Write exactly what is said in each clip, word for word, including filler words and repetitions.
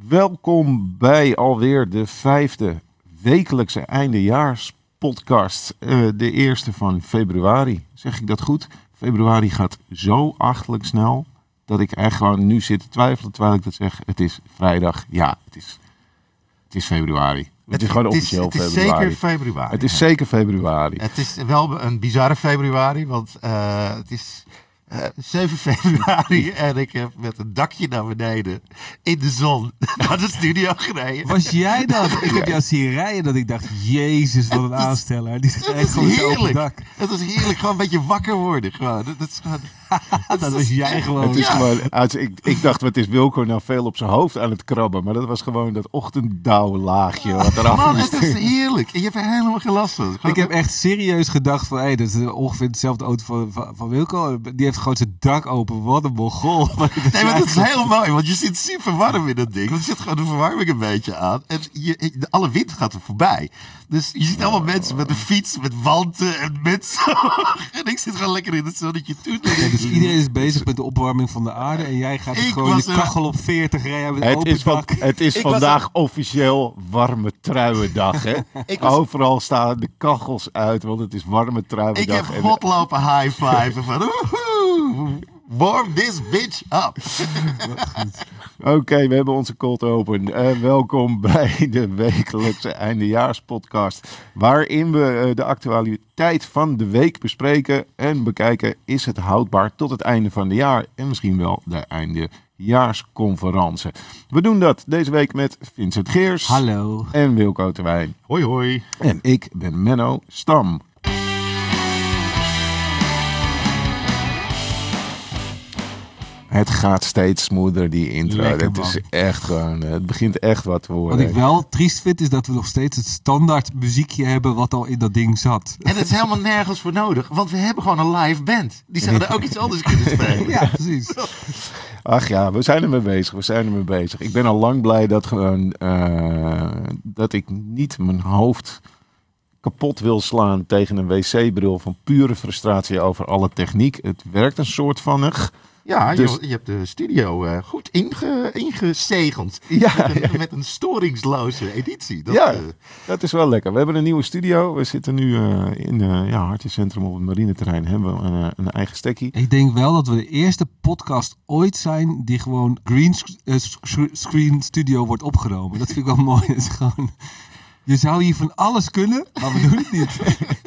Welkom bij alweer de vijfde wekelijkse eindejaarspodcast. Uh, de eerste van februari. Zeg ik dat goed? Februari gaat zo achterlijk snel dat ik echt gewoon nu zit te twijfelen terwijl ik dat zeg. Het is vrijdag. Ja, het is, het is februari. Het, het is gewoon het officieel is, het is februari. zeker februari. Het is ja. zeker februari. Het is wel een bizarre februari, want uh, het is uh, zeven februari en ik heb met een dakje naar beneden in de zon naar de studio gereden. Was jij dat? Ik heb jou zien rijden dat ik dacht, jezus, wat een het is, aansteller. Die het is heerlijk. Het is heerlijk, gewoon een beetje wakker worden. Gewoon. Dat is gewoon... dat was jij gewoon. Het is ja. gewoon als, ik, ik dacht, wat is Wilco nou veel op zijn hoofd aan het krabben. Maar dat was gewoon dat ochtenddauwlaagje wat eraf Man, moest. het is heerlijk. En je hebt er helemaal geen last van. Gewoon ik heb echt serieus gedacht van, hé, hey, dat is ongeveer dezelfde auto van, van, van Wilco. Die heeft gewoon zijn dak open. Wat een mongool. Nee, maar dat is heel mooi, want je zit super warm in dat ding. Want er zit gewoon de verwarming een beetje aan. En je, alle wind gaat er voorbij. Dus je ziet allemaal mensen met een fiets, met wanten en met zo. En ik zit gewoon lekker in het zonnetje toe. Ja, dus iedereen is bezig met de opwarming van de aarde. En jij gaat Ik gewoon je er... kachel op veertig rijden met het open is, van, dak. het is vandaag er... officieel warme truiendag. Hè? was... Overal staan de kachels uit, want het is warme truiendag. Ik heb God lopen high-fiven van woehoe, warm this bitch up. Oké, okay, we hebben onze cold open. Uh, welkom bij de wekelijkse eindejaarspodcast. Waarin we uh, de actualiteit van de week bespreken en bekijken, is het houdbaar tot het einde van het jaar en misschien wel de eindejaarsconferentie. We doen dat deze week met Vincent Geers. Hallo. En Wilco Terwijn. Hoi hoi. En ik ben Menno Stam. Het gaat steeds smoother, die intro. Lekker, het is echt gewoon, het begint echt wat te worden. Wat ik wel triest vind, is dat we nog steeds het standaard muziekje hebben wat al in dat ding zat. En het is helemaal nergens voor nodig, want we hebben gewoon een live band. Die zouden ook iets anders kunnen spelen. Ja, precies. Ach ja, we zijn ermee bezig, we zijn ermee bezig. Ik ben al lang blij dat, gewoon, uh, dat ik niet mijn hoofd kapot wil slaan tegen een wc-bril van pure frustratie over alle techniek. Het werkt een soort van... Ja, dus... je, je hebt de studio uh, goed inge, ingezegend. Ja, met, een, ja. met een storingsloze editie. Dat, ja, uh... dat is wel lekker. We hebben een nieuwe studio. We zitten nu uh, in uh, ja, Hartjecentrum op het marineterrein. Hebben we een, uh, een eigen stekkie. Ik denk wel dat we de eerste podcast ooit zijn die gewoon green screen studio wordt opgenomen. Dat vind ik wel mooi. Het is gewoon... Je zou hier van alles kunnen, maar we doen het niet.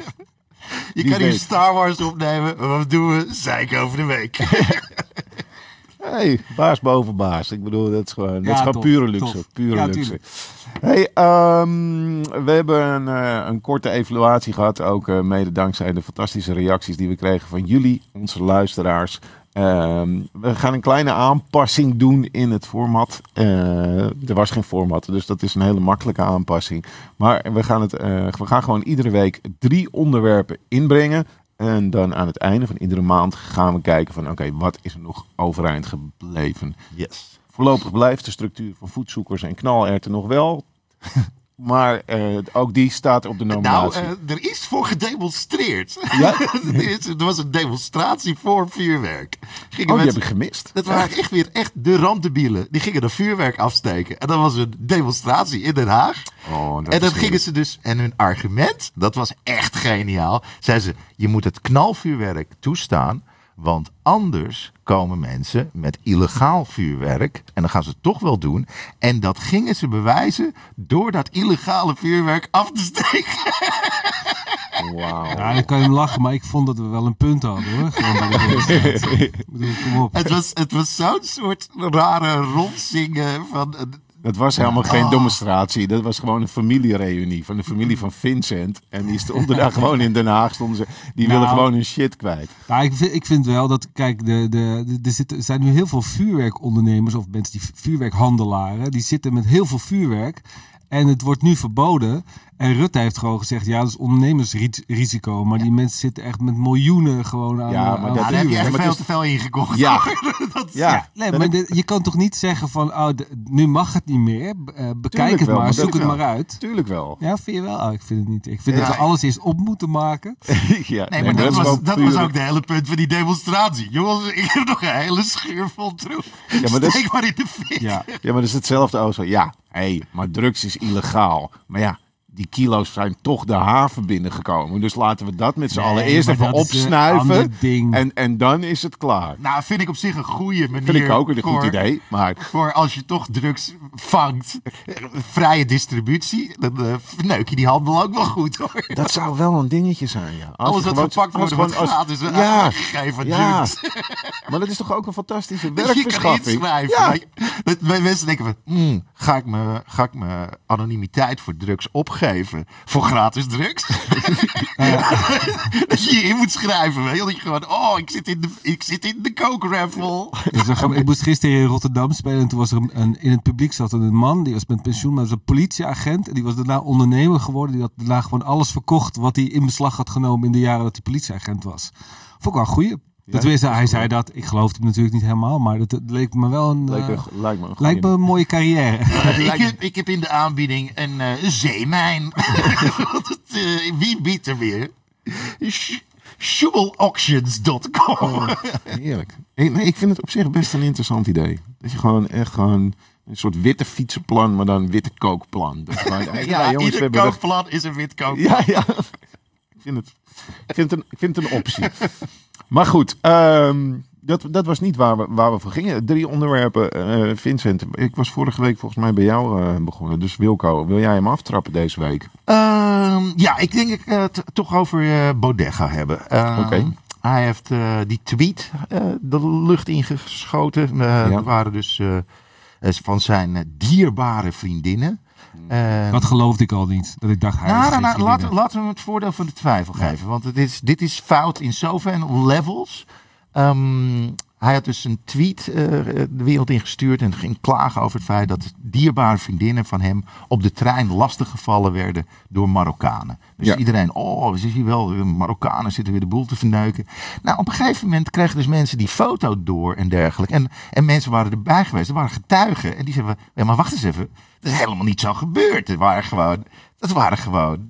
Je kan hier Star Wars opnemen, maar wat doen we? Zeik over de week. Hey, baas boven baas. Ik bedoel, dat is gewoon, dat ja, is gewoon tof, pure luxe. Tof. Pure ja, luxe. Hey, um, we hebben een, uh, een korte evaluatie gehad. Ook uh, mede dankzij de fantastische reacties die we kregen van jullie, onze luisteraars. Um, we gaan een kleine aanpassing doen in het format. Uh, er was geen format, dus dat is een hele makkelijke aanpassing. Maar we gaan, het, uh, we gaan gewoon iedere week drie onderwerpen inbrengen. En dan aan het einde van iedere maand gaan we kijken van oké, okay, wat is er nog overeind gebleven? Yes. Voorlopig blijft de structuur van voetzoekers en knalerten nog wel. Maar uh, ook die staat op de nominatie. Nou, uh, er is voor gedemonstreerd. Ja? Er was een demonstratie voor vuurwerk. Gingen oh, die mensen, heb ik gemist. Dat waren echt weer echt de randdebielen. Die gingen er vuurwerk afsteken. En dan was een demonstratie in Den Haag. Oh, en dan gingen ze dus... En hun argument, dat was echt geniaal. Zeiden ze, je moet het knalvuurwerk toestaan. Want anders komen mensen met illegaal vuurwerk. En dan gaan ze het toch wel doen. En dat gingen ze bewijzen door dat illegale vuurwerk af te steken. Wauw. Ja, dan kan je hem lachen, maar ik vond dat we wel een punt hadden, hoor. Gewoon bij de demonstratie. Ik bedoel, kom op. Het was, het was zo'n soort rare rondzingen van... Dat was helemaal geen demonstratie. Dat was gewoon een familiereunie van de familie van Vincent. En die stonden daar gewoon in Den Haag. Stonden ze, die nou, willen gewoon hun shit kwijt. Nou, ik, vind, ik vind wel dat, kijk, de, de, de, er, zitten, er zijn nu heel veel vuurwerkondernemers of mensen die vuurwerkhandelaren. Die zitten met heel veel vuurwerk. En het wordt nu verboden. En Rutte heeft gewoon gezegd, ja, dat is ondernemersrisico. Maar die mensen zitten echt met miljoenen gewoon aan. Ja, maar aan dat- Daar heb je Ja, echt maar veel het is- te veel ingekocht. Ja. dat, Ja, Nee, maar de- je kan toch niet zeggen van, oh, de- nu mag het niet meer. B- eh, bekijk Tuurlijk het wel, maar, maar zoek dat het wel. maar uit. Tuurlijk wel. Ja, vind je wel? Oh, ik vind het niet. Ik vind Ja. dat we alles eerst op moeten maken. ja, Nee, maar dat, is was, gewoon dat puur- was ook de hele punt van die demonstratie. Jongens, ik heb nog een hele schuur vol troep. Ja, maar dat is- Steek maar in de fik. Ja. Ja, maar dat is hetzelfde als zo. Ja, hé, hey, maar drugs is illegaal. Maar ja, die kilo's zijn toch de haven binnengekomen. Dus laten we dat met z'n Nee, allen eerst maar even dat is een opsnuiven. ander ding. En, en dan is het klaar. Nou, vind ik op zich een goede manier. Vind ik ook een voor, goed idee. Maar Voor als je toch drugs vangt, eh, vrije distributie, dan uh, neuk je die handel ook wel goed hoor. dat zou wel een dingetje zijn, ja. Als Alles je wat gewoon- gepakt als wordt, wordt gewoon- als- gratis Ja, uitgegeven. ja. drugs. Maar dat is toch ook een fantastische Dat je kan werkverschaffing? inschrijven. Ja. weet je. Dat dat mensen denken van, hmm, ga ik me- ga ik mijn anonimiteit voor drugs opgeven voor gratis drugs? Dat je je in moet schrijven. Weet je? Dat je gewoon, oh, ik zit in de, ik zit in de coke raffle. Dus dan gaan we- ik moest gisteren in Rotterdam spelen en toen was er een, een- in het publiek zat er een man, die was met pensioen, maar dat was een politieagent. En die was daarna ondernemer geworden. Die had daarna gewoon alles verkocht wat hij in beslag had genomen in de jaren dat hij politieagent was. Vond ik wel een goeie. Dat wist hij, hij zei dat. Ik geloofde hem natuurlijk niet helemaal, maar dat, dat leek me wel een, Lijkt me, eh, lijkt me een lijkt me goeie. een mooie carrière. ik, heb, ik heb in de aanbieding een eh, zeemijn. Dat, eh, wie biedt er weer? Schubelauctions dot com. Heerlijk. Ik, nee, ik vind het op zich best een interessant idee. Dat je gewoon echt gewoon een soort witte fietsenplan, maar dan witte kookplan. Dat je gewoon, hey, Ja, jongens, we ieder hebben weg- kookplan is een wit kookplan. Ja, ja. Ik vind het, ik vind het, een, ik vind het een optie. Maar goed, ehm, dat, dat was niet waar we, waar we voor gingen. Drie onderwerpen. eh, Vincent, ik was vorige week volgens mij bij jou eh, begonnen. Dus Wilco, wil jij hem aftrappen deze week? Ehm, ja, ik denk dat ik het toch over eh Baudet ga hebben. Ehm, Oké. Hij heeft eh, die tweet eh, de lucht ingeschoten. Eh Dat waren dus eh, eh, van zijn eh, dierbare vriendinnen. Eh, Dat geloofde ik al niet. Dat ik dacht, hij nou, heeft nou, geen nou, laten, vriendinnen. laten we hem het voordeel van de twijfel geven. Want het is, dit is fout in zoveel levels. Ehm, hij had dus een tweet eh, de wereld ingestuurd en ging klagen over het feit dat dierbare vriendinnen van hem op de trein lastiggevallen werden door Marokkanen. Dus Ja. iedereen, oh, zie je wel, de Marokkanen zitten weer de boel te verneuken. Nou, op een gegeven moment kregen dus mensen die foto door en dergelijke. En, en mensen waren erbij geweest, er waren getuigen. En die zeiden, ja, maar wacht eens even, dat is helemaal niet zo gebeurd. Het waren gewoon, dat waren gewoon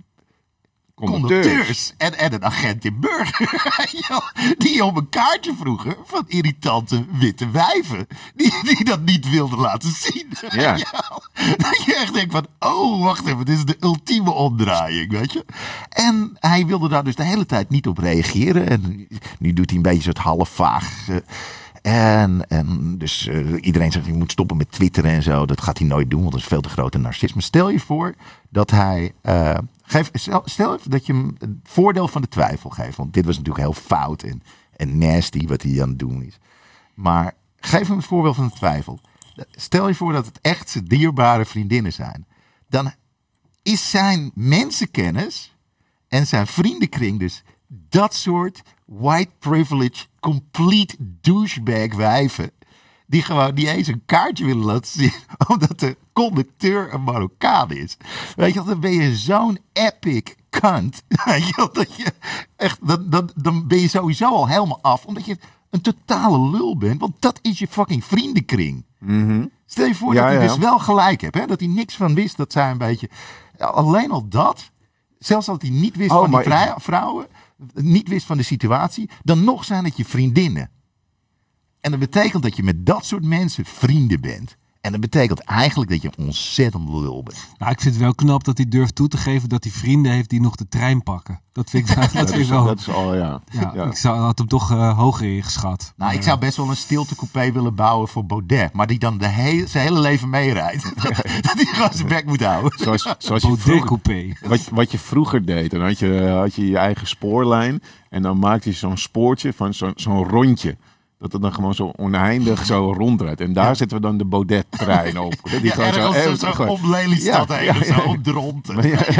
conducteurs en, en een agent in Burger. Die om een kaartje vroegen van irritante witte wijven. Die, die dat niet wilden laten zien. Ja. Dat je echt denkt van, oh, wacht even, dit is de ultieme omdraaiing, weet je. En hij wilde daar dus de hele tijd niet op reageren. En nu doet hij een beetje een soort half vaag. eh, En, en dus eh, iedereen zegt, je moet stoppen met twitteren en zo. Dat gaat hij nooit doen, want dat is veel te grote narcisme. Stel je voor dat hij... eh, geef, stel, stel even dat je hem het voordeel van de twijfel geeft. Want dit was natuurlijk heel fout en, en nasty wat hij aan het doen is. Maar geef hem het voordeel van de twijfel. Stel je voor dat het echt zijn dierbare vriendinnen zijn. Dan is zijn mensenkennis en zijn vriendenkring dus dat soort white privilege, complete douchebag wijven. Die gewoon niet eens een kaartje willen laten zien. Omdat de conducteur een Marokkaan is. Weet je wel, dan ben je zo'n epic cunt. Weet je wel, dat je echt, dan, dan, dan ben je sowieso al helemaal af. Omdat je een totale lul bent. Want dat is je fucking vriendenkring. Stel je voor Ja, dat hij ja. dus wel gelijk hebt. Hè? Dat hij niks van wist. Dat zij een beetje... Ja, alleen al dat. Zelfs dat hij niet wist Oh, van die maar ik- vrij- vrouwen. Niet wist van de situatie. Dan nog zijn het je vriendinnen. En dat betekent dat je met dat soort mensen vrienden bent. En dat betekent eigenlijk dat je een ontzettend lul bent. Nou, ik vind het wel knap dat hij durft toe te geven dat hij vrienden heeft die nog de trein pakken. Dat vind ik, dat Dat vind ik is, wel... dat is al, ja. ja, Ja. Ik zou, had hem toch uh, hoger ingeschat. Nou, ik zou best wel een stiltecoupé willen bouwen voor Baudet. Maar die dan de hele, zijn hele leven meerijdt. Dat hij gewoon zijn bek moet houden. Zoals, zoals je Baudet vroeger, coupé. wat, wat je vroeger deed. Dan had je, had je je eigen spoorlijn. En dan maakte je zo'n spoortje van zo'n zo'n rondje. Dat het dan gewoon zo oneindig zo ronddraait. En daar Ja. zetten we dan de Baudet-trein op. Die Ja, gewoon ergens eh, zo, zo gewoon- om Lelystad Ja, heen. ja, of ja. Zo om Dronten. Maar ja,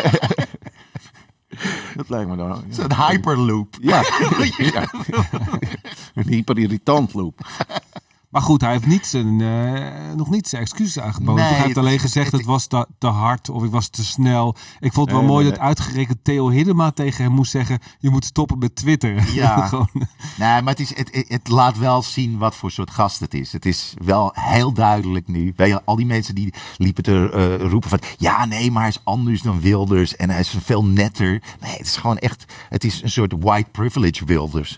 dat lijkt me dan. Ja. Zo'n hyperloop. Ja. Ja. Een hyperirritant loop. Maar goed, hij heeft niet zijn, uh, nog niet zijn excuses aangeboden. Nee, hij heeft het- alleen gezegd, het, het- het was te, te hard of ik was te snel. Ik vond het wel Nee, mooi nee, dat uitgerekend Theo Hiddema tegen hem moest zeggen, je moet stoppen met Twitter. Ja. Gewoon, Nee, maar het, is, het, het laat wel zien wat voor soort gast het is. Het is wel heel duidelijk nu. Weet je, al die mensen die liepen te uh, roepen van... ja, nee, maar hij is anders dan Wilders. En hij is veel netter. Nee, het is gewoon echt... Het is een soort white privilege Wilders.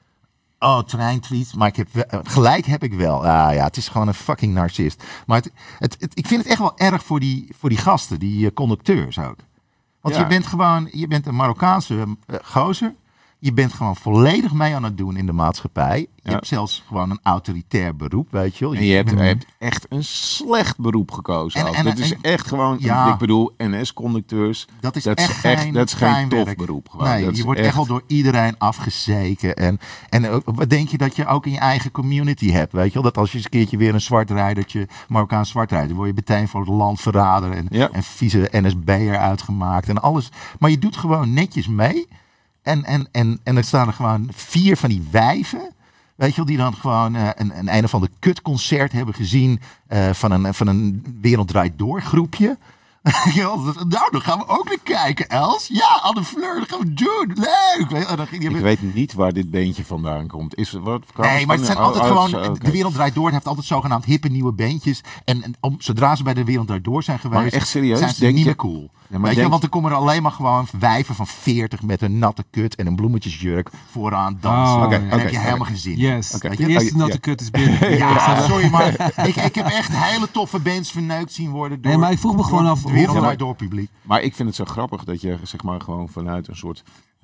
Oh, treintweet. Maar ik heb wel, gelijk heb ik wel. Ah ja, het is gewoon een fucking narcist. Maar het, het, het, ik vind het echt wel erg voor die, voor die gasten, die uh, conducteurs ook. Want Ja. je bent gewoon... Je bent een Marokkaanse uh, gozer... Je bent gewoon volledig mee aan het doen in de maatschappij. Je Ja. hebt zelfs gewoon een autoritair beroep, weet je wel. En je hebt, bent- je hebt echt een slecht beroep gekozen. En- ook. en- dat is en- echt gewoon, Ja. ik bedoel, N S-conducteurs. dat is dat echt is geen, echt, dat is geen fijn tof werk. beroep. Gewoon. Nee, Dat je is wordt echt wel door iedereen afgezeken. En, en ook, wat denk je dat je ook in je eigen community hebt, weet je wel? Dat als je eens een keertje weer een zwartrijdertje, Marokkaans zwartrijder, word je meteen voor het landverrader en, Ja. en vieze N S B'er uitgemaakt en alles. Maar je doet gewoon netjes mee. En, en, en, en er staan er gewoon vier van die wijven. Weet je wel, die dan gewoon uh, een, een een of ander kutconcert hebben gezien uh, van, een, van een Wereld Draait Door groepje. Ja, nou, dan gaan we ook naar kijken, Els. Ja, Anne Fleur, dat gaan we doen. Leuk. Weet je, dan ging je Ik met- weet niet waar dit beentje vandaan komt. Is, wat, kwam Nee, het maar het van- zijn altijd oh, gewoon... oh, zo, oké. De Wereld Draait Door heeft altijd zogenaamd hippe nieuwe bandjes. En, en om, zodra ze bij de Wereld Draait Door zijn geweest... Maar echt serieus, zijn ze denk niet je- meer cool. Ja, maar Weet je, denk- want er komen er alleen maar gewoon wijven van veertig met een natte kut en een bloemetjesjurk vooraan dansen. Oh, en ja. dan Oké, heb je oké. helemaal geen zin. yes, Oké. de Weet je? eerste Ja. natte kut is binnen. Ja, sorry, maar ik, ik heb echt hele toffe bands verneukt zien worden door, Nee, maar ik vroeg me door gewoon af, de Wereld hoeveel- Draait Door publiek. Maar ik vind het zo grappig dat je zeg maar gewoon vanuit een soort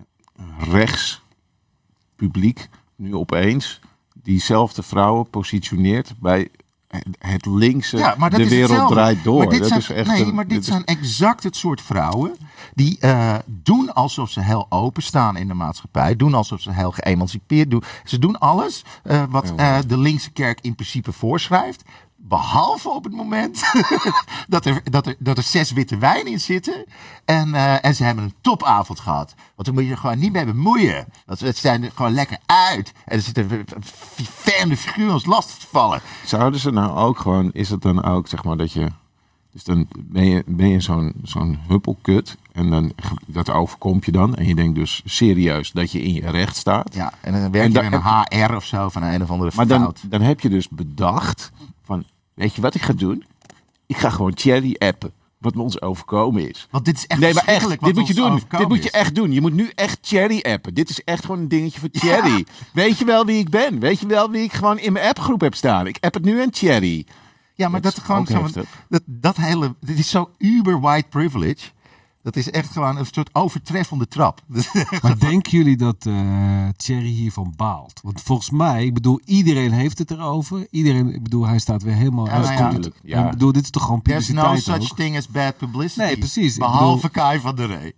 rechts publiek nu opeens diezelfde vrouwen positioneert bij het linkse. Ja, maar dat de is wereld hetzelfde. draait door. Maar dit dat zijn, is echt nee, een- maar dit, is- zijn exact het soort vrouwen die uh, doen alsof ze heel openstaan in de maatschappij. Doen alsof ze heel geëmancipeerd doen. Ze doen alles uh, wat uh, de linkse kerk in principe voorschrijft. Behalve op het moment dat, er, dat, er, dat er zes witte wijn in zitten. En, uh, en ze hebben een topavond gehad. Want dan moet je er gewoon niet mee bemoeien. Want ze zijn er gewoon lekker uit. En er zitten vervelende figuren ons lastig te vallen. Zouden ze nou ook gewoon, is het dan ook zeg maar dat je, dus dan ben je, ben je zo'n, zo'n huppelkut en dan, dat overkomt je dan en je denkt dus serieus dat je in je recht staat. Ja, en dan werk En je da- met een H R of zo van een of andere Maar dan, fout. dan heb je dus bedacht van, weet je wat ik ga doen? Ik ga gewoon Thierry appen, wat me ons overkomen is. Want dit is echt Nee, maar echt, verschrikkelijk wat dit moet je ons doen. overkomen Dit moet je is. echt doen. Je moet nu echt Thierry appen. Dit is echt gewoon een dingetje voor Thierry. Weet je wel wie ik ben? Weet je wel wie ik gewoon in mijn appgroep heb staan? Ik app het nu aan Thierry. Ja, maar Dat dat, is gewoon ook zo, heftig. dat, dat hele, dit is zo uber white privilege. Dat is echt gewoon een soort overtreffende trap. Maar denken jullie dat uh, Thierry hiervan baalt? Want volgens mij, ik bedoel, iedereen heeft het erover. Iedereen, ik bedoel, hij staat weer helemaal... Ja, uit. nou ja. Tuurlijk, ja. Ik bedoel, dit is toch gewoon There's no publiciteit such ook? thing as bad publicity. Nee, precies. Ik Behalve bedoel- Kai van der Rey.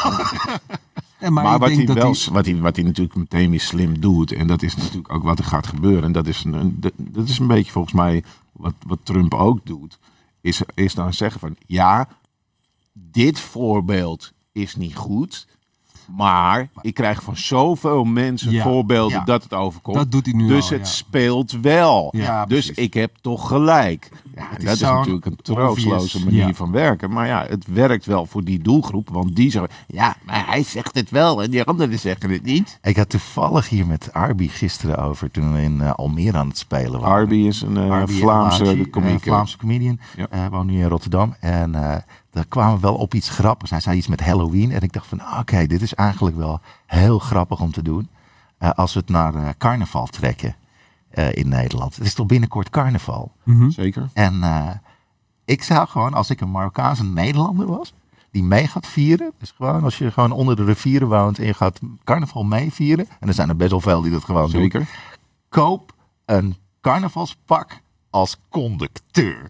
En maar Maar, ik wat, denk hij dat wel, hij... wat, hij, wat hij natuurlijk meteen weer slim doet. En dat is natuurlijk ook wat er gaat gebeuren. En dat is een, een- dat, dat is een beetje volgens mij wat, wat Trump ook doet. Is, is dan zeggen van ja, dit voorbeeld is niet goed. Maar ik krijg van zoveel mensen Ja, voorbeelden ja. dat het overkomt. Dat doet hij nu dus al, het ja. speelt wel. Ja, dus precies. ik heb toch gelijk. Ja, het En is dat is zo'n natuurlijk een troosteloze obvious- manier Ja. van werken. Maar ja, het werkt wel voor die doelgroep. Want die zeggen, ja, maar hij zegt het wel en die anderen zeggen het niet. Ik had toevallig hier met Arby gisteren over toen we in uh, Almere aan het spelen waren. Arby is een uh, Arby Vlaamse Elmachi, komiek. een Vlaamse comedian. Ja. Ja. Uh, woont nu in Rotterdam. En uh, daar kwamen we wel op iets grappigs. Hij zei iets met Halloween. En ik dacht van, oké, okay, dit is eigenlijk wel heel grappig om te doen. Uh, als we het naar uh, carnaval trekken uh, in Nederland. Het is toch binnenkort carnaval. Mhm. Zeker. En uh, ik zou gewoon, als ik een Marokkaanse Nederlander was, die mee gaat vieren. Dus gewoon als je gewoon onder de rivieren woont en je gaat carnaval meevieren. En er zijn er best wel veel die dat gewoon doen. Zeker. Koop een carnavalspak als conducteur.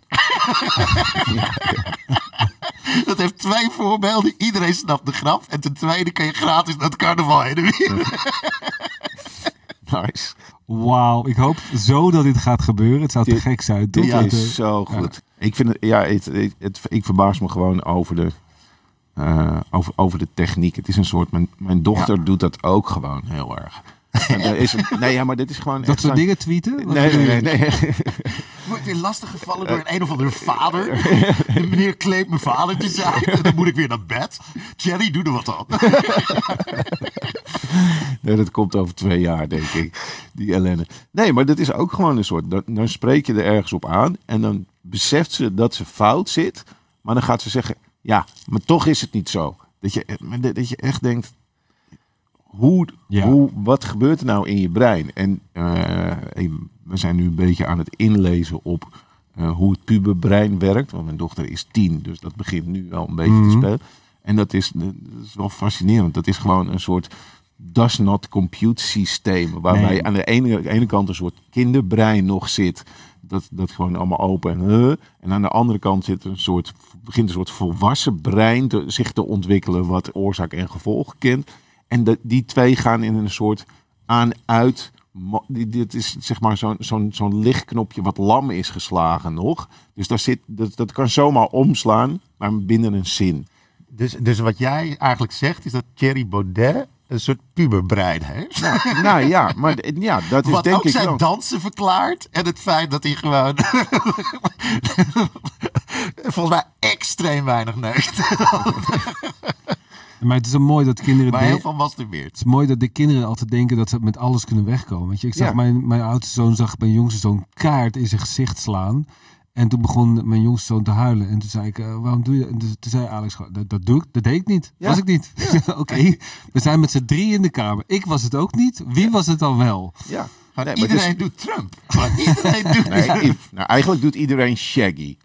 Dat heeft twee voorbeelden. Iedereen snapt de grap. En ten tweede kan je gratis naar het carnaval heen en weer. Nice. Wauw, ik hoop zo dat dit gaat gebeuren. Het zou te Dit- gek zijn. Dit toch? Dat, eh, is zo goed. Ik vind het, ja, het, het, het- ik verbaas me gewoon over de, uh, over, over de techniek. Het is een soort, mijn, mijn dochter Ja. doet dat ook gewoon heel erg. En er is een, nee, ja, maar dit is gewoon... Dat soort dingen tweeten? Wat Nee, bedoel nee, je? nee. nee. Word weer lastig gevallen door een, een of andere vader. De meneer claimt mijn vader te zijn. En dan moet ik weer naar bed. Thierry, doe er wat aan. Nee, dat komt over twee jaar, denk ik. Die ellende. Nee, maar dat is ook gewoon een soort... Dan, dan spreek je er ergens op aan. En dan beseft ze dat ze fout zit. Maar dan gaat ze zeggen... Ja, maar toch is het niet zo. Dat je, dat je echt denkt... Hoe, Ja. hoe, wat gebeurt er nou in je brein? En uh, we zijn nu een beetje aan het inlezen op uh, hoe het puberbrein werkt. Want mijn dochter is tien, dus dat begint nu wel een beetje Mhm. te spelen. En dat is, dat is wel fascinerend. Dat is gewoon een soort does not compute systeem. Waarbij Nee. aan de ene, de ene kant een soort kinderbrein nog zit. Dat, dat gewoon allemaal open en uh, En aan de andere kant zit een soort, begint een soort volwassen brein te, zich te ontwikkelen. Wat oorzaak en gevolg kent. En de, die twee gaan in een soort aan-uit. mo- die- Dit is zeg maar zo'n zo'n zo'n lichtknopje wat lam is geslagen nog. Dus daar zit, dat, dat kan zomaar omslaan, maar binnen een zin. Dus, dus wat jij eigenlijk zegt is dat Thierry Baudet een soort puberbrein heeft. Nou, nou ja, maar d- ja, dat is Wat denk ook ik zijn wel. dansen verklaart. En het feit dat hij gewoon... volgens mij extreem weinig neukt. Maar het is zo mooi dat kinderen... Maar de- heel veel masturbeert. Het is mooi dat de kinderen altijd denken dat ze met alles kunnen wegkomen. Weet je, ik zag Ja. mijn, mijn oudste zoon, zag mijn jongste zoon kaart in zijn gezicht slaan. En toen begon mijn jongste zoon te huilen. En toen zei ik, uh, waarom doe je dat? En toen zei Alex, gewoon, dat, dat doe ik, dat deed ik niet. Ja. Was ik niet. Oké, we zijn met z'n drie in de kamer. Ik was het ook niet. Wie was het dan wel? Ja. Maar Nee, maar iedereen het doet Trump. Maar iedereen doet is- nee, if- nou, eigenlijk doet iedereen Shaggy.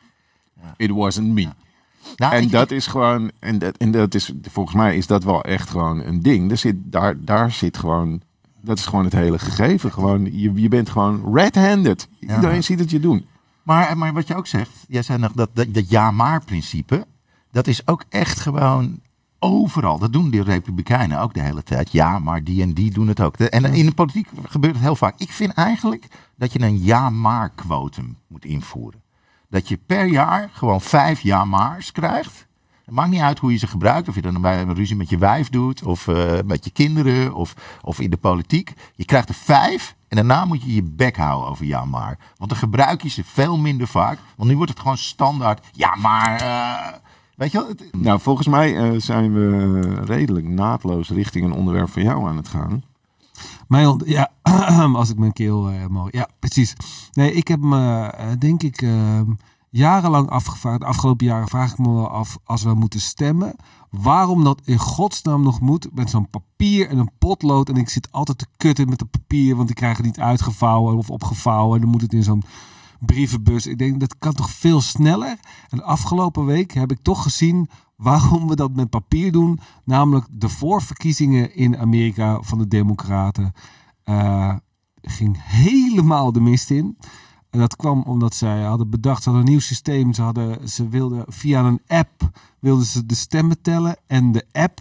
It wasn't me. Nou, En ik- dat is gewoon, en dat, en dat is, volgens mij is dat wel echt gewoon een ding. Er zit, daar, daar zit gewoon, dat is gewoon het hele gegeven. Gewoon, je, je bent gewoon red-handed. Ja. Iedereen ziet het je doen. Maar, maar wat je ook zegt, jij zei nog dat, dat, dat ja-maar-principe, dat is ook echt gewoon overal. Dat doen de Republikeinen ook de hele tijd. Ja, maar die en die doen het ook. En in de politiek gebeurt het heel vaak. Ik vind eigenlijk dat je een ja-maar-quotum moet invoeren. Dat je per jaar gewoon vijf ja-maars krijgt. Het maakt niet uit hoe je ze gebruikt. Of je dan bij een ruzie met je wijf doet. Of uh, met je kinderen. Of, of in de politiek. Je krijgt er vijf. En daarna moet je je bek houden over ja maar. Want dan gebruik je ze veel minder vaak. Want nu wordt het gewoon standaard. Ja maar. Uh, weet je wel? Het- Nou, volgens mij eh, zijn we redelijk naadloos richting een onderwerp van jou aan het gaan. Mijn, ont- ja, als ik mijn keel eh, mag. Ja, precies. Nee, ik heb me, eh, denk ik, eh, jarenlang afgevraagd. De afgelopen jaren vraag ik me wel af, als we moeten stemmen, waarom dat in godsnaam nog moet met zo'n papier en een potlood. En ik zit altijd te kutten met het papier, want ik krijg het niet uitgevouwen of opgevouwen. En dan moet het in zo'n brievenbus. Ik denk, dat kan toch veel sneller? En de afgelopen week heb ik toch gezien waarom we dat met papier doen. Namelijk de voorverkiezingen in Amerika van de Democraten uh, ging helemaal de mist in. En dat kwam omdat zij hadden bedacht, ze hadden een nieuw systeem. Ze, hadden, ze wilden via een app wilden ze de stemmen tellen. En de app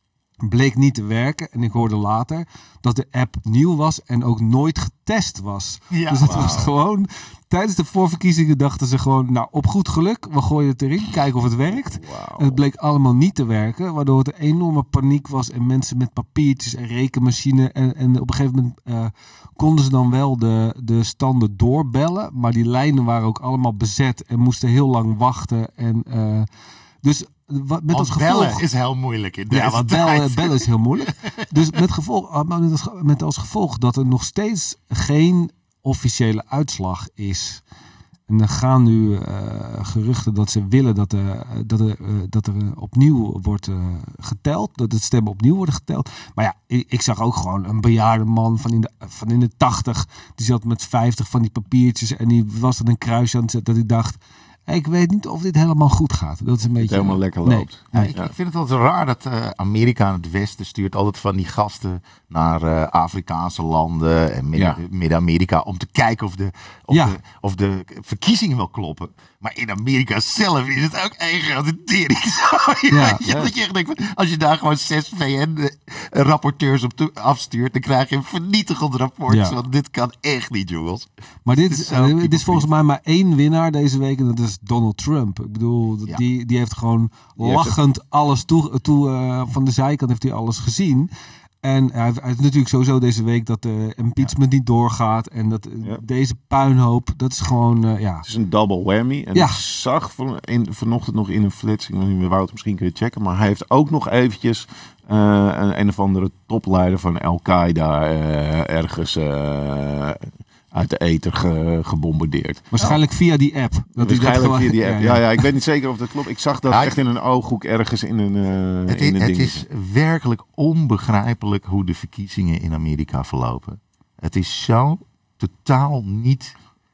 bleek niet te werken. En ik hoorde later dat de app nieuw was en ook nooit getest was. Ja, dus dat wauw. was gewoon... Tijdens de voorverkiezingen dachten ze gewoon, nou, op goed geluk, we gooien het erin, kijken of het werkt. En het bleek allemaal niet te werken, waardoor het een enorme paniek was en mensen met papiertjes en rekenmachine. En, en op een gegeven moment uh, konden ze dan wel de, de standen doorbellen, maar die lijnen waren ook allemaal bezet en moesten heel lang wachten. En, uh, dus wat, met Want als gevolg... bellen is heel moeilijk in deze Ja, want tijd. bellen, bellen is heel moeilijk. Dus met, gevolg, met, als, met als gevolg dat er nog steeds geen officiële uitslag is. En er gaan nu uh, geruchten dat ze willen dat er, dat er, uh, dat er uh, opnieuw wordt uh, geteld. Dat het stemmen opnieuw worden geteld. Maar ja, ik, ik zag ook gewoon een bejaarde man van in de, van in de tachtig. Die zat met vijftig van die papiertjes. En die was dan een kruisje aan het zetten. Dat ik dacht, ik weet niet of dit helemaal goed gaat. Dat is een beetje... helemaal lekker nee. loopt. Ja, Nee. ik, ik vind het altijd raar dat uh, Amerika en het Westen stuurt altijd van die gasten naar uh, Afrikaanse landen en Midden- Ja. Midden-Amerika om te kijken of de, of, Ja. de, of de verkiezingen wel kloppen. Maar in Amerika zelf is het ook één grote tering. Ja, ja, dat je echt denkt, als je daar gewoon zes V N-rapporteurs op toe- afstuurt, dan krijg je een vernietigend rapport. Ja. Want dit kan echt niet, jongens. Maar dit Het is, is zo eh, dit is hypocriet. volgens mij maar één winnaar deze week. En dat is Donald Trump. Ik bedoel, Ja. die, die heeft gewoon heeft lachend alles toe... toe uh, van de zijkant heeft hij alles gezien. En hij heeft, hij heeft natuurlijk sowieso deze week dat de impeachment ja. niet doorgaat. En dat ja. deze puinhoop, dat is gewoon, uh, ja. Het is een double whammy. En ja. ik zag van, in, vanochtend nog in een flits, ik weet niet meer, Wouter, misschien kun je checken. Maar hij heeft ook nog eventjes uh, een, een of andere topleider van Al-Qaeda uh, ergens uh, uit de ether ge, gebombardeerd. Waarschijnlijk oh. via die app. Dat Waarschijnlijk dat via die app. Ja, ja, ja, ik weet niet zeker of dat klopt. Ik zag dat ja, echt in een ooghoek ergens in een, uh, het, in een het ding. is werkelijk onbegrijpelijk hoe de verkiezingen in Amerika verlopen. Het is zo totaal niet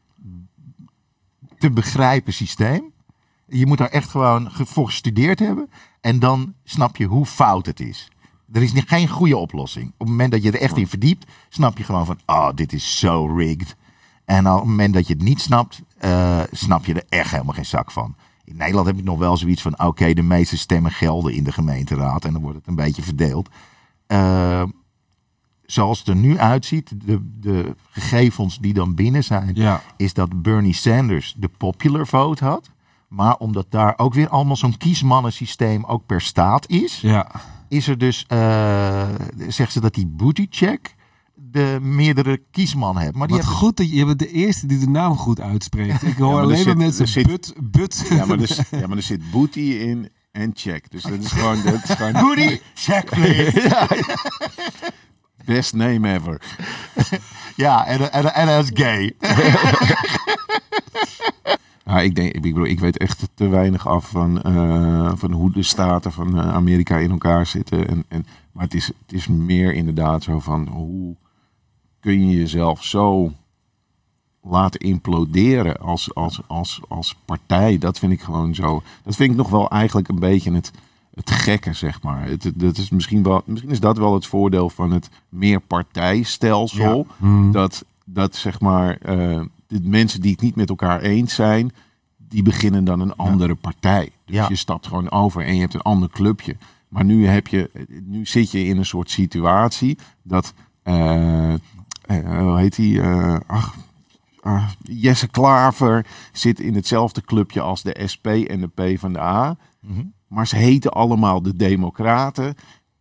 te begrijpen systeem. Je moet daar echt gewoon voor gestudeerd hebben. En dan snap je hoe fout het is. Er is geen goede oplossing. Op het moment dat je er echt in verdiept, snap je gewoon van, oh, dit is zo rigged. En op het moment dat je het niet snapt, uh, snap je er echt helemaal geen zak van. In Nederland heb je nog wel zoiets van, oké, okay, de meeste stemmen gelden in de gemeenteraad. En dan wordt het een beetje verdeeld. Uh, zoals het er nu uitziet, de, de gegevens die dan binnen zijn, ja. is dat Bernie Sanders de popular vote had. Maar omdat daar ook weer allemaal zo'n kiesmannensysteem ook per staat is, ja. is er dus, uh, zegt ze dat die Buttigieg de meerdere kiesmannen heeft. Maar die Wat hebben... goed dat je, je bent de eerste die de naam goed uitspreekt. Ik hoor ja, alleen zit, maar mensen zit, but, but. Ja, maar er, ja, maar er zit booty in en check. Dus dat is gewoon... Dat is gewoon booty, check please. ja. Best name ever. Ja, en, en, en hij is gay. Ja, ik, denk, ik, bedoel, ik weet echt te weinig af van, uh, van hoe de staten van uh, Amerika in elkaar zitten. En, en, maar het is, het is meer inderdaad zo van hoe kun je jezelf zo laten imploderen als, als, als, als partij. Dat vind ik gewoon zo. Dat vind ik nog wel eigenlijk een beetje het, het gekke, zeg maar. Het, dat is misschien, wel, misschien is dat wel het voordeel van het meerpartijstelsel. Ja. Hmm. Dat, dat zeg maar... Uh, de mensen die het niet met elkaar eens zijn, die beginnen dan een andere ja. partij. Dus ja. je stapt gewoon over en je hebt een ander clubje. Maar nu, heb je, nu zit je in een soort situatie dat, uh, uh, hoe heet die? Uh, ach, uh, Jesse Klaver zit in hetzelfde clubje als de S P en de PvdA. Mm-hmm. Maar ze heten allemaal de Democraten.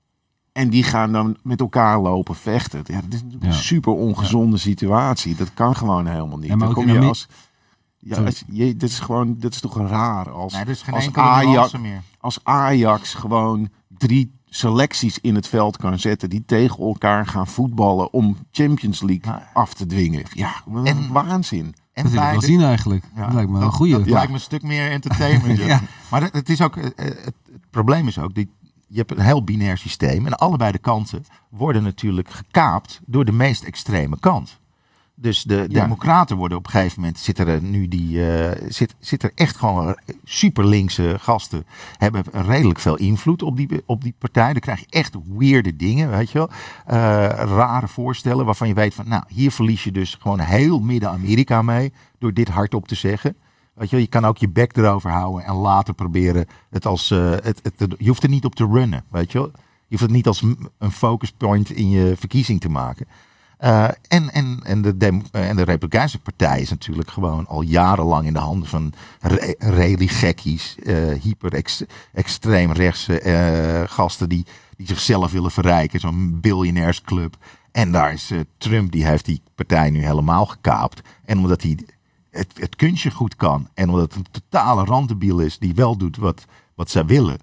En die gaan dan met elkaar lopen vechten. Ja, dat is natuurlijk ja. een super ongezonde ja. situatie. Dat kan gewoon helemaal niet. Ja, dan kom je Amerika... als, ja, als je, dit is gewoon, dit is toch raar als, nee, geen als, Ajax, meer. als Ajax gewoon drie selecties in het veld kan zetten die tegen elkaar gaan voetballen om Champions League ja. af te dwingen. Ja, en waanzin. En dat wil ik wel zien eigenlijk. Ja, dat lijkt me dat, een goeie. Dat ja. lijkt me een stuk meer entertainment. ja. Maar het, het is ook, het, het probleem is ook die. Je hebt een heel binair systeem en allebei de kanten worden natuurlijk gekaapt door de meest extreme kant. Dus de ja. democraten worden op een gegeven moment, zit er nu die, uh, zit, zit er echt gewoon super linkse gasten, hebben redelijk veel invloed op die, op die partij. Dan krijg je echt weirde dingen, weet je wel. Uh, rare voorstellen waarvan je weet van, nou, hier verlies je dus gewoon heel Midden-Amerika mee door dit hardop te zeggen. Weet je, wel, je kan ook je bek erover houden en later proberen het als... Uh, het, het, het, je hoeft er niet op te runnen, weet je wel. Je hoeft het niet als een focus point in je verkiezing te maken. Uh, en, en, en, de Dem- en de Republikeinse partij is natuurlijk gewoon al jarenlang in de handen van re- religiekkies, uh, hyper-extreem rechtse uh, gasten die, die zichzelf willen verrijken. Zo'n biljonairsclub. En daar is uh, Trump, die heeft die partij nu helemaal gekaapt. En omdat hij... Het, het kunstje goed kan. En omdat het een totale randebiel is die wel doet wat, wat zij willen.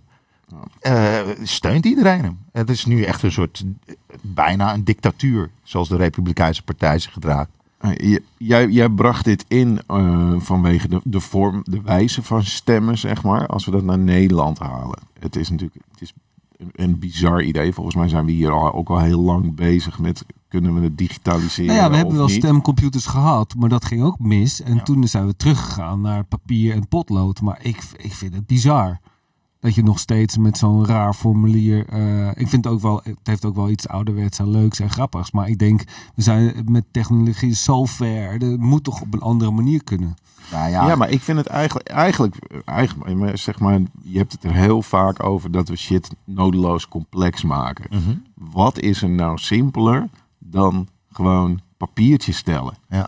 Uh, steunt iedereen hem. Het is nu echt een soort, bijna een dictatuur. Zoals de Republikeinse partij zich gedraagt. Uh, jij, jij bracht dit in uh, vanwege de, de vorm, de wijze van stemmen, zeg maar. Als we dat naar Nederland halen. Het is natuurlijk het is een, een bizar idee. Volgens mij zijn we hier al, ook al heel lang bezig met... Kunnen we het digitaliseren? Nou ja, we hebben wel niet? stemcomputers gehad, maar dat ging ook mis. En ja. toen zijn we teruggegaan naar papier en potlood. Maar ik, ik vind het bizar dat je nog steeds met zo'n raar formulier... Uh, ik vind het ook wel, het heeft ook wel iets ouderwets en leuks en grappigs. Maar ik denk, we zijn met technologie zo ver. Het moet toch op een andere manier kunnen. Ja, ja. ja, maar ik vind het eigenlijk, eigenlijk, eigenlijk, zeg maar, je hebt het er heel vaak over dat we shit nodeloos complex maken. Mm-hmm. Wat is er nou simpeler dan gewoon papiertjes stellen? Ja.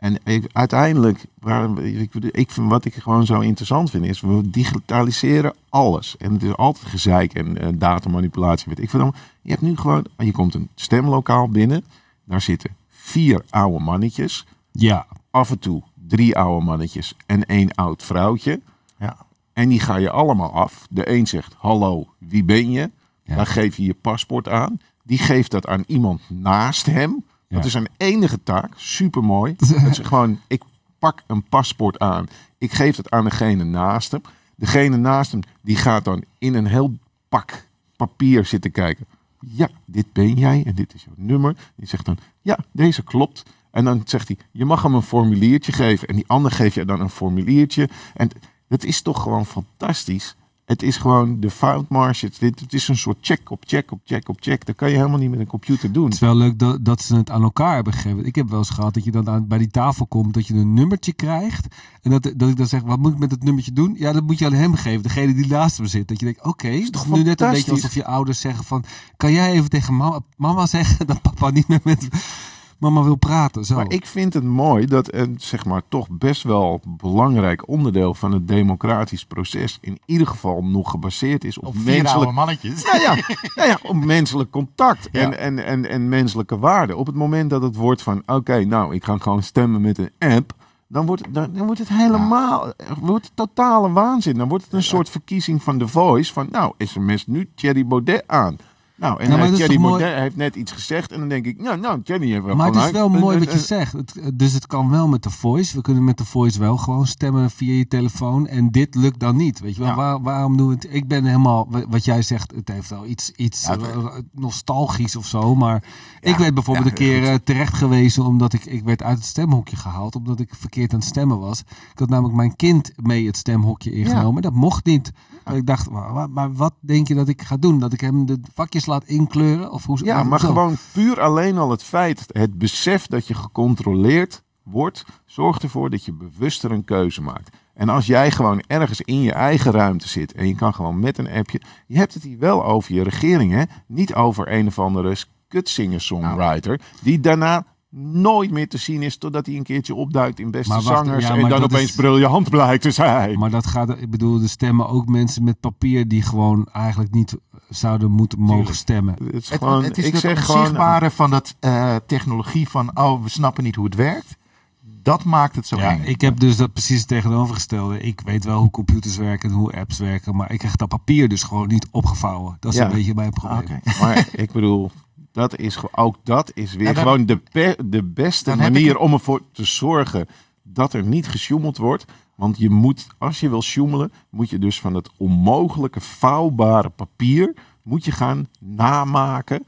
En ik, uiteindelijk, waar, ik, ik vind, wat ik gewoon zo interessant vind, is we digitaliseren alles. En het is altijd gezeik en uh, datamanipulatie. Weet ik vind dan, je hebt nu gewoon, je komt een stemlokaal binnen. Daar zitten vier oude mannetjes. Ja. Af en toe drie oude mannetjes en één oud vrouwtje. Ja. En die ga je allemaal af. De een zegt, hallo, wie ben je? Ja. Dan geef je je paspoort aan. Die geeft dat aan iemand naast hem. Ja. Dat is zijn enige taak. Supermooi. Dat is gewoon, ik pak een paspoort aan. Ik geef het aan degene naast hem. Degene naast hem, die gaat dan in een heel pak papier zitten kijken. Ja, dit ben jij en dit is jouw nummer. Die zegt dan, ja, deze klopt. En dan zegt hij, je mag hem een formuliertje geven. En die ander geeft je dan een formuliertje. En dat is toch gewoon fantastisch. Het is gewoon de foutmarge. Het, het is een soort check op check op check op check. Dat kan je helemaal niet met een computer doen. Het is wel leuk dat, dat ze het aan elkaar hebben gegeven. Ik heb wel eens gehad dat je dan aan, bij die tafel komt, dat je een nummertje krijgt. En dat, dat ik dan zeg, wat moet ik met het nummertje doen? Ja, dat moet je aan hem geven. Degene die naast hem zit. Dat je denkt, oké. Okay, het is toch nu net een beetje alsof je ouders zeggen van, kan jij even tegen mama, mama zeggen dat papa niet meer met mama wil praten? Zo. Maar ik vind het mooi dat een zeg maar toch best wel belangrijk onderdeel van het democratisch proces in ieder geval nog gebaseerd is op, Op vier menselijk oude mannetjes. Ja, ja, ja, ja, op menselijk contact Ja. en, en, en, en menselijke waarden. Op het moment dat het wordt van, oké, okay, nou, ik ga gewoon stemmen met een app, dan wordt, dan, dan wordt het helemaal, ja. wordt het totale waanzin. Dan wordt het een soort verkiezing van The Voice, van, nou, sms nu Thierry Baudet aan. Nou, en Ja, maar dat is Thierry toch Baudet mooi? heeft net iets gezegd en dan denk ik, nou, nou, Thierry heeft wel Maar het is gelijk. wel mooi En- wat je en- zegt. Het, dus het kan wel met de Voice. We kunnen met de Voice wel gewoon stemmen via je telefoon. En dit lukt dan niet. Weet je wel? Ja. Waar, waarom doen we het? Ik ben helemaal, wat jij zegt, het heeft wel iets, iets Ja, het- eh, nostalgisch of zo. Maar ik Ja, werd bijvoorbeeld ja, een keer goed. eh, terecht gewezen omdat ik, ik werd uit het stemhokje gehaald. Omdat ik verkeerd aan het stemmen was. Ik had namelijk mijn kind mee het stemhokje ingenomen. Dat mocht niet. Maar ik dacht, maar, maar- maar wat denk je dat ik ga doen? Dat ik hem de vakjes laat inkleuren? Of hoe, Ja, hoe- maar zo? gewoon puur alleen al het feit, het besef dat je gecontroleerd wordt, zorgt ervoor dat je bewuster een keuze maakt. En als jij gewoon ergens in je eigen ruimte zit en je kan gewoon met een appje, je hebt het hier wel over je regering, hè? Niet over een of andere kutsinger-songwriter die daarna nooit meer te zien is totdat hij een keertje opduikt in Beste Maar wacht, Zangers ja, en maar dan dat opeens is- briljant blijkt te zijn. Maar dat gaat, ik bedoel, er stemmen ook mensen met papier die gewoon eigenlijk niet zouden moeten mogen Tuurlijk. stemmen. het is Het, gewoon, het is ik het zeg gewoon, onzichtbare van dat eh, technologie van, oh, we snappen niet hoe het werkt. Dat maakt het zo Ja, eng. ik heb dus dat precies het tegenovergestelde. Ik weet wel hoe computers werken en hoe apps werken, maar ik krijg dat papier dus gewoon niet opgevouwen. Dat is Ja. een beetje mijn Ah, probleem. oké. Maar ik bedoel, dat is ge- ook dat is weer En dan- gewoon de, pe- de beste Dan heb ik manier het- om ervoor te zorgen dat er niet gesjoemeld wordt. Want je moet, als je wil sjoemelen, moet je dus van het onmogelijke vouwbare papier moet je gaan namaken.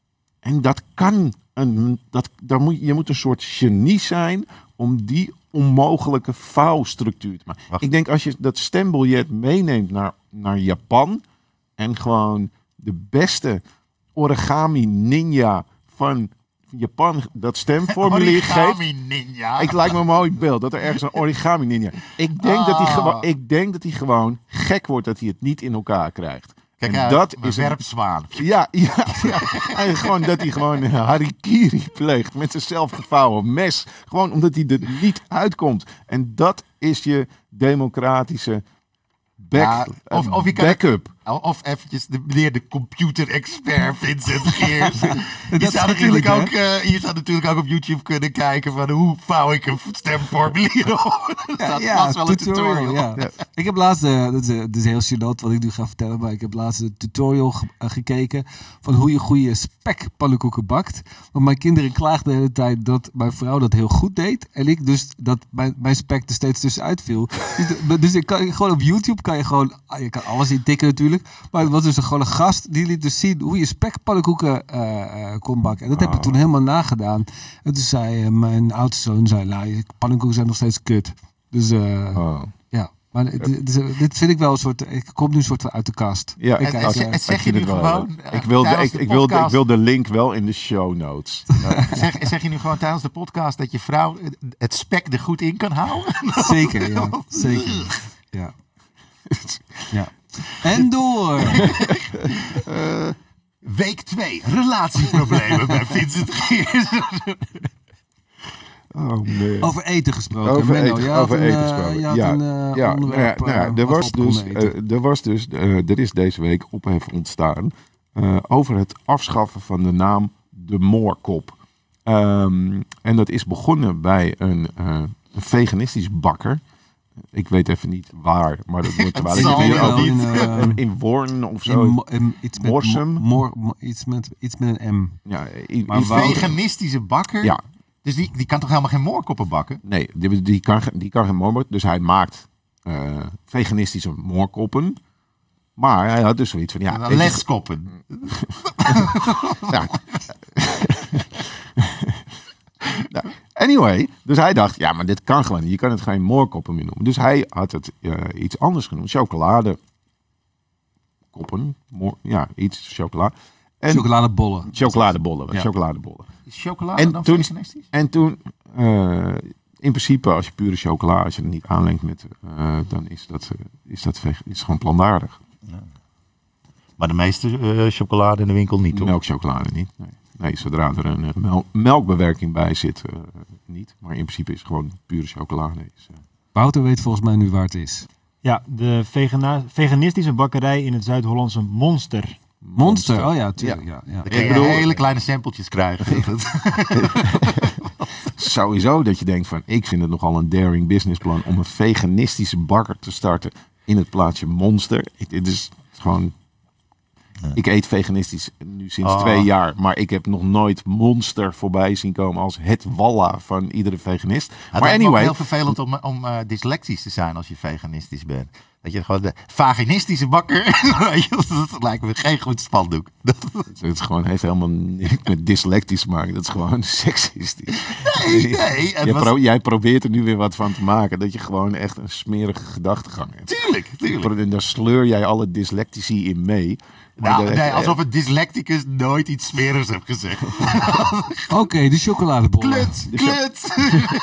En dat kan, een, dat, daar moet, je moet een soort genie zijn om die onmogelijke vouwstructuur te maken. Wacht. Ik denk als je dat stembiljet meeneemt naar, naar Japan en gewoon de beste origami ninja van Japan dat stemformulier geeft. Origami ninja. Ik lijkt me een mooi beeld dat er ergens een origami ninja. Ik denk, dat hij Ah. gewoon, ik denk dat hij gewoon gek wordt dat hij het niet in elkaar krijgt. Kijk En uit, dat mijn is een- werpzwaan. Ja, ja, ja. En gewoon dat hij gewoon een harikiri pleegt met zijn zelfgevouwen mes. Gewoon omdat hij er niet uitkomt. En dat is je democratische back, Ja, of- of je kan- backup. Of eventjes de meneer de computer-expert Vincent Geers. Je Dat zou, zeg je natuurlijk niet, hè? ook, eh, je zou natuurlijk ook op YouTube kunnen kijken van hoe vouw ik een stemformulier op. Dat staat vast wel een tutorial. ja. Ik heb laatst, eh, dat is, eh, dat is heel gênant wat ik nu ga vertellen, maar ik heb laatst een tutorial ge- eh, gekeken van hoe je goede spekpannenkoeken bakt. Want mijn kinderen klaagden de hele tijd dat mijn vrouw dat heel goed deed en ik dus dat mijn, mijn spek er steeds tussenuit viel. Dus, de- dus ik kan gewoon op YouTube kan je gewoon, ah, je kan alles intikken natuurlijk, maar het was dus een, gewoon een gast die liet dus zien hoe je spekpannenkoeken eh, eh, kon bakken. En dat heb ik toen helemaal nagedaan. En toen zei eh, mijn oudste zoon, zei, nou, pannenkoeken zijn nog steeds kut. Dus eh, Oh. ja, maar dit, dit- dit vind ik wel een soort. Ik kom nu een soort van uit de kast. Ja, Ik, En- eh, en- eh, en- ik zeg vind je nu het wel gewoon, leuk. eh, Ik wil, de, tijdens ik, de ik, wil de, ik podcast- wil de link wel in de show notes. Zeg, zeg je nu gewoon tijdens de podcast dat je vrouw het- het spek er goed in kan houden? zeker, ja. Zeker. Ja. ja. En door. Week twee, relatieproblemen bij Vincent Geers. Oh, nee. Over eten gesproken. Over Menno, eten, je had over een, eten eh, gesproken. je had Ja, een uh, ja, onderwerp. nou ja, nou ja, er, uh, was dus, eten. uh, er was dus, uh, er is deze week ophef ontstaan uh, over het afschaffen van de naam de Moorkop. Um, en dat is begonnen bij een, uh, een veganistisch bakker. Ik weet even niet waar, maar dat wordt terwijl ik zal het hier wel over in, in, uh, in, in Worn of zo. In, mo- in, iets met Morsum? mo- mor- mo- iets, met, iets met een M. ja, i- Maar i- Wouter- Veganistische bakker? Ja, Dus die, die kan toch helemaal geen moorkoppen bakken? nee, die, die, kan, ge- die kan geen moorkop. Dus hij maakt uh, veganistische moorkoppen. Maar hij had dus zoiets van, ja... En dan ik- leskoppen. Ja. Nou, anyway, dus hij dacht, ja, maar dit kan gewoon niet. Je kan het geen moorkoppen meer noemen. Dus hij had het uh, iets anders genoemd. Chocoladekoppen. Moor, ja, iets chocola. En Chocoladebollen. chocoladebollen. Ja. Chocoladebollen. Is chocolade En dan toen- veganistisch? En toen, uh, in principe, als je pure chocola, als je het niet aanlengt met, uh, dan is dat, uh, is dat veg- is gewoon plantaardig. Maar de meeste uh, chocolade in de winkel niet, toch? Melkchocolade niet. Nee. Nee, zodra er een uh, mel- melkbewerking bij zit, uh, niet. Maar in principe is het gewoon pure chocolade. Is, uh, Wouter weet volgens mij nu waar het is. Ja, de vegana- veganistische bakkerij in het Zuid-Hollandse Monster. Monster, oh ja, tuurlijk. Ja. Ja, Dan kun je bedoel- hele kleine sampletjes krijgen. Sowieso dat je denkt van, ik vind het nogal een daring businessplan om een veganistische bakker te starten in het plaatsje Monster. Het is gewoon... Ik eet veganistisch nu sinds Oh. twee jaar, maar ik heb nog nooit Monster voorbij zien komen als het walla van iedere veganist. Het maar lijkt me ook anyway, heel vervelend om, om uh, dyslectisch te zijn als je veganistisch bent. Dat je gewoon de vaginistische bakker, weet je, dat lijkt me geen goed spandoek. het is gewoon, heeft helemaal niks met dyslectisch te maken. Dat is gewoon seksistisch. Nee, nee. Het Jij, was, pro- jij probeert er nu weer wat van te maken. Dat je gewoon echt een smerige gedachtegang hebt. tuurlijk, tuurlijk. En daar sleur jij alle dyslectici in mee. Maar Nou, dat- nee, alsof een dyslecticus nooit iets smerigs heeft gezegd. Oké, de chocoladebollen. Klut, klut.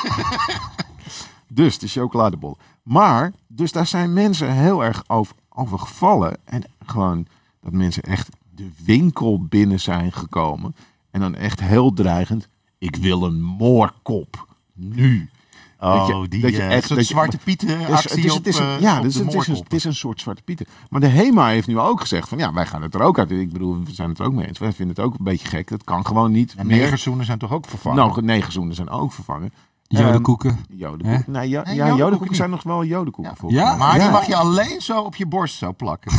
Dus de chocoladebol. Maar, dus daar zijn mensen heel erg over, over gevallen. En gewoon dat mensen echt de winkel binnen zijn gekomen. En dan echt heel dreigend. Ik wil een moorkop. Nu. Oh, Dat je- die dat je uh, echt- soort dat je- zwarte pieten Dus actie het is, op, het is een, uh, ja, op dus de het, is een, moorkop. het is een soort zwarte pieten. Maar de HEMA heeft nu ook gezegd van ja, wij gaan het er ook uit. Ik bedoel, we zijn het er ook mee eens. Wij vinden het ook een beetje gek. Dat kan gewoon niet En meer. negerzoenen zijn toch ook vervangen? Nou, negerzoenen zijn ook vervangen. Jodenkoeken. Jodenkoeken. Nee, ja, Nee, ja, jodenkoeken jodenkoeken niet. zijn nog wel jodenkoeken. Ja. volgens Ja? mij. maar ja. die mag je alleen zo op je borst zo plakken.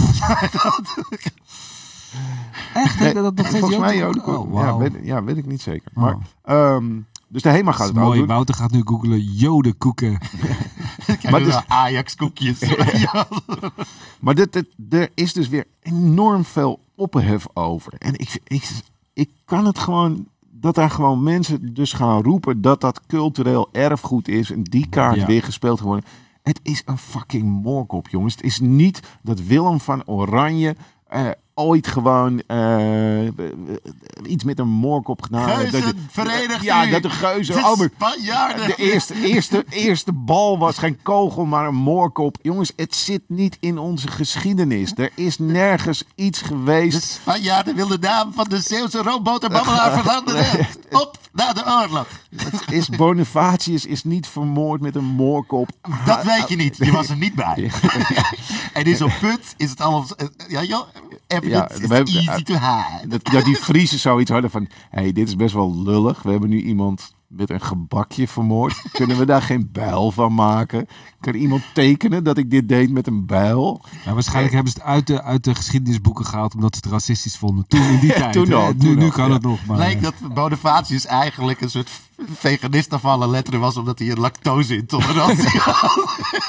Echt? Nee, dat, dat nog steeds volgens mij jodenkoeken? jodenkoeken. Oh, ja, wauw. weet, ja, weet ik niet zeker. Oh. Maar, ehm, dus de HEMA gaat Dat het is ook mooi. doen. Wouter gaat nu googlen jodenkoeken. Maar Maar dus dus- Ajax koekjes. Maar dit, dit, er is dus weer enorm veel ophef over. En ik, ik, ik kan het gewoon... Dat daar gewoon mensen dus gaan roepen dat dat cultureel erfgoed is. En die kaart Ja. weer gespeeld worden. Het is een fucking moorkop, jongens. Het is niet dat Willem van Oranje eh, ooit gewoon eh, iets met een moorkop gedaan heeft. Dat Geuzen, je- verenigd Ja, u. dat de geuzen... De Oh, maar- Spanjaarden. de eerste, eerste, eerste bal was geen kogel, maar een moorkop. Jongens, het zit niet in onze geschiedenis. Er is nergens iets De geweest. Spanjaarden wilden de naam van de Zeeuwse roomboterbabbelaar veranderen. Op na de oorlog. Is Bonifatius is niet vermoord met een moorkop. Dat weet je niet. Je was er niet bij. En in zo'n put is het allemaal... Ja, joh. Evidence Ja, is we hebben- easy to hide. Dat, dat die Friesen zoiets hadden van... Hé, hey, dit is best wel lullig. We hebben nu iemand met een gebakje vermoord. Kunnen we daar geen bijl van maken? Kan iemand tekenen dat ik dit deed met een bijl? Ja, waarschijnlijk hebben ze het uit de, uit de geschiedenisboeken gehaald omdat ze het racistisch vonden. Toen in die tijd. toen hè. al, nu, toen nu al, kan ja. het nog. Maar, Bleek dat Bonifatius eigenlijk een soort veganist af alle letteren was, omdat hij een lactose-intolerantie had.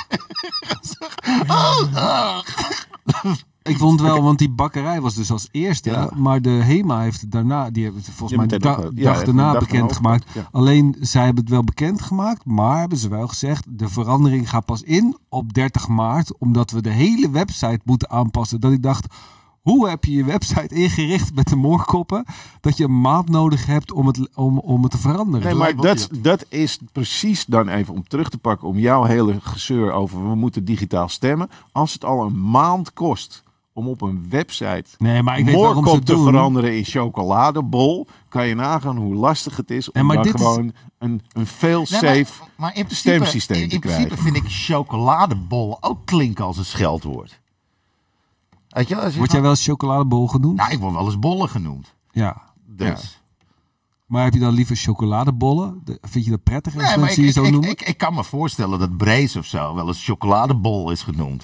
Oh, oh. Ik vond wel, want die bakkerij was dus als eerste. Ja. Maar de HEMA heeft het daarna, die heeft het volgens mij de meteen da- ook, ja, dag echt daarna een dag bekendgemaakt. daarna opgepakt, Alleen, zij hebben het wel bekendgemaakt. Maar hebben ze wel gezegd, de verandering gaat pas in op dertig maart. Omdat we de hele website moeten aanpassen. Dat ik dacht, hoe heb je je website ingericht met de moorkoppen? Dat je een maand nodig hebt om het, om, om het te veranderen. Nee, maar Gelijk wat dat, dat is precies dan even om terug te pakken... om jouw hele gezeur over we moeten digitaal stemmen. Als het al een maand kost om op een website Nee, maar ik weet waarom ze moorkop het te doen. veranderen in chocoladebol. Kan je nagaan hoe lastig het is om Nee, maar dan dit is- gewoon een, een veel Nee, safe maar, maar in principe, stemsysteem in, te in principe krijgen. vind ik chocoladebol ook klinken als een scheldwoord. Weet je, als je Word jij wel eens chocoladebol genoemd? Nou, ik word wel eens bollen genoemd. Ja. Dus. Maar heb je dan liever chocoladebollen? De- vind je dat prettig als Nee, maar ik, mensen je ik, zo ik, noemen? ik, ik kan me voorstellen dat Brace of zo wel eens chocoladebol is genoemd.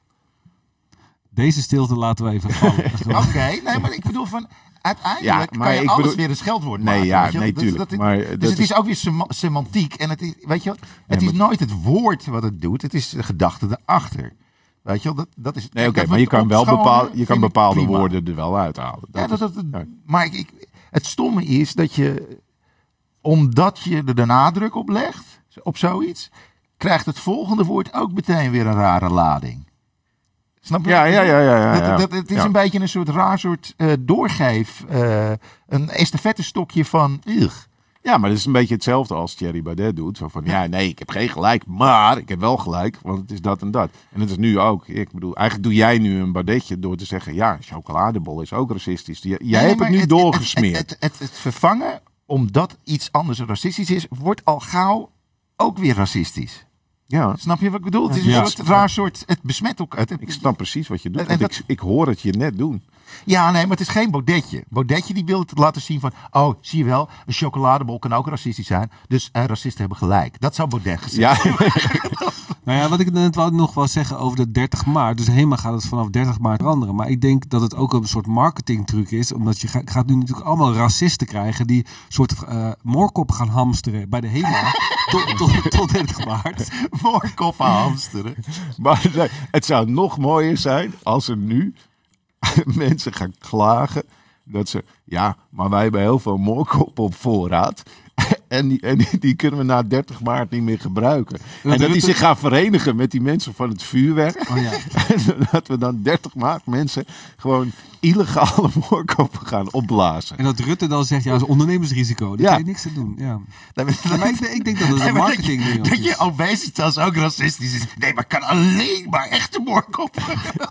Deze stilte laten we even vallen. Oké, nee, maar ik bedoel van... Uiteindelijk Ja, maar kan je ik alles bedoel- weer een scheldwoord Nee, maken. ja, weet je wel. nee, Dus tuurlijk. dat- Maar dus dat het is- is ook weer sema- semantiek. En het is, weet je wel, het Ja, is maar- nooit het woord wat het doet. Het is de gedachte erachter. Weet je wel, dat, dat is... Nee, oké, dat maar we je kan het wel opschonen, bepaalde, je vind kan ik bepaalde prima. woorden er wel uithalen. Ja, Dat dat, is- dat, ja. Maar ik, ik- het stomme is dat je, omdat je er de nadruk op legt, op zoiets, krijgt het volgende woord ook meteen weer een rare lading. Snap je? Ja, ja, ja, ja, ja, Dat, ja. dat, het is Ja. een beetje een soort raar soort eh, doorgeef, eh, een estafettestokje van, ugh. Ja, maar dat is een beetje hetzelfde als Thierry Baudet doet. Zo van, ja, nee, ik heb geen gelijk, maar ik heb wel gelijk, want het is dat en dat. En het is nu ook, ik bedoel, eigenlijk doe jij nu een Baudetje door te zeggen, ja, chocoladebol is ook racistisch. Jij Nee, hebt maar het nu het- doorgesmeerd. Het, het, het, het vervangen, omdat iets anders racistisch is, wordt al gauw ook weer racistisch. ja, Snap je wat ik bedoel? Het is een Ja. soort raar soort, het besmet ook. Het, ik snap precies wat je doet, En- want en ik, ik hoor het je net doen. Ja, nee, maar het is geen Baudetje. Baudetje die wil het laten zien van, oh, zie je wel, een chocoladebol kan ook racistisch zijn. Dus eh, racisten hebben gelijk. Dat zou Baudet gezegd Ja, Nou ja, wat ik net wou nog wel zeggen over de dertig maart. Dus helemaal gaat het vanaf dertig maart veranderen. Maar ik denk dat het ook een soort marketingtruc is. Omdat je ga- gaat nu natuurlijk allemaal racisten krijgen die soort uh, moorkop gaan hamsteren bij de HEMA tot, tot, tot dertig maart. Voorkoppen hamsteren. maar nee, het zou nog mooier zijn als er nu mensen gaan klagen dat ze, ja, maar wij hebben heel veel moorkop op voorraad. En, die, en die, die kunnen we na dertig maart niet meer gebruiken. En dat die Rutte- zich gaan verenigen met die mensen van het vuurwerk. Oh ja. En dat we dan dertig maart mensen gewoon illegale moorkoppen gaan opblazen. En dat Rutte dan zegt, ja, dat is ondernemersrisico. Daar Ja. kan je niks aan doen. Ja. Nee, maar- Maar ik, ik denk dat het Nee, een maar marketing dat, je, ding dat is. je obesitas ook racistisch is. Nee, maar kan alleen maar echte moorkoppen.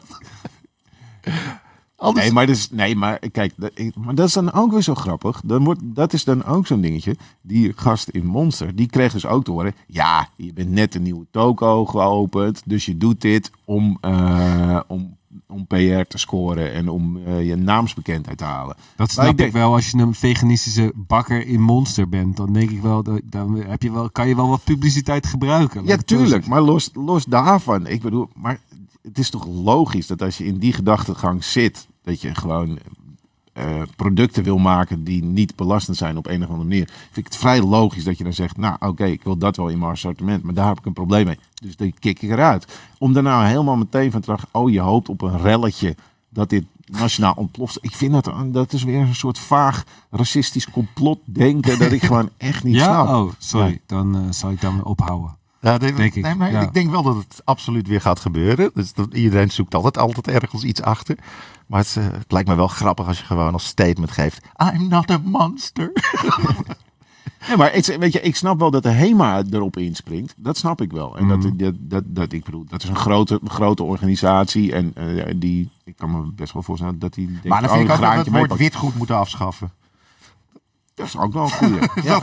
Anders, Nee, maar, dat is, nee, maar kijk, dat, ik- maar dat is dan ook weer zo grappig. Dan wordt, dat is dan ook zo'n dingetje. Die gast in Monster, die kreeg dus ook te horen. Ja, je bent net een nieuwe toko geopend. Dus je doet dit om, eh, om, om P R te scoren en om eh, je naamsbekendheid te halen. Dat Maar snap ik ik, denk- wel als je een veganistische bakker in Monster bent. Dan denk ik wel, dat, dan heb je wel, kan je wel wat publiciteit gebruiken. Ja, Laat ik het zo tuurlijk. zeggen. Maar los, los daarvan. Ik bedoel, maar het is toch logisch dat als je in die gedachtegang zit, dat je gewoon eh, producten wil maken die niet belastend zijn op een of andere manier. Vind ik het vrij logisch dat je dan zegt, nou oké, ik wil dat wel in mijn assortiment, maar daar heb ik een probleem mee. Dus die kik ik eruit. Om daarna helemaal meteen van terug, oh je hoopt op een relletje dat dit nationaal ontploft. Ik vind dat, dat is weer een soort vaag racistisch complotdenken dat ik gewoon echt niet Ja? snap. Oh, sorry. Ja. Dan eh, zal ik daarmee ophouden. Ja, denk, Denk ik, nee, maar ja. ik denk wel dat het absoluut weer gaat gebeuren. Dus dat, iedereen zoekt altijd, altijd ergens iets achter. Maar het, is, eh, het lijkt me wel grappig als je gewoon als statement geeft. I'm not a monster. Nee, maar ik, weet je, ik snap wel dat de HEMA erop inspringt. Dat snap ik wel. En Mhm. dat, dat, dat, dat, ik bedoel, dat is een grote, grote organisatie. En eh, die, ik kan me best wel voorstellen dat die denkt, Maar dan oh, vind ik een ook dat we graantje het woord meepakken. witgoed moeten afschaffen. Dat is ook wel een goeie. Ja.